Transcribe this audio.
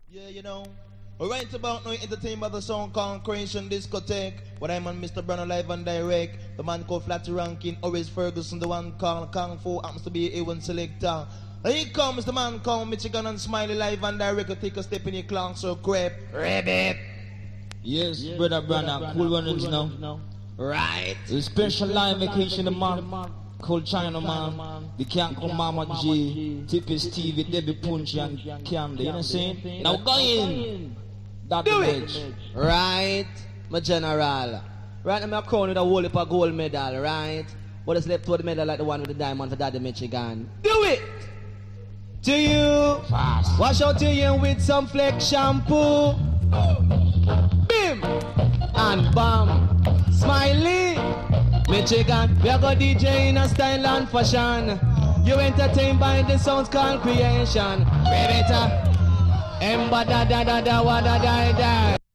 Yeah, you know. Right about now, entertained by the song called Creation Discotheque. But I'm on Mr. Brown live and direct. The man called Flatty Rankin, Horace Ferguson, the one called Kung Fu, happens to be A1 selector. Here comes the man called Michigan and Smiley live and direct. Take a step in your clown, so grab. Rabbit. Yes, brother Branham, cool runnings now. Right. The special live vacation the man called China Man, the Kanko Mama G, Tippy Stevie, Debbie Punch and Candy, you know what I'm saying? Now go in. That Do it. it. Right, my general. Right now I'm crowned with a whole heap of gold medal, right? But it's left with the medal like the one with the diamond for Daddy Michigan. Do it! To you! Fast. Wash out your hair with some flex shampoo. Bim! And bam! Smiley! Michigan, we are going DJ in a style and fashion. You entertained by the sounds called creation. Rebecca, Emba da da da da wa da da da.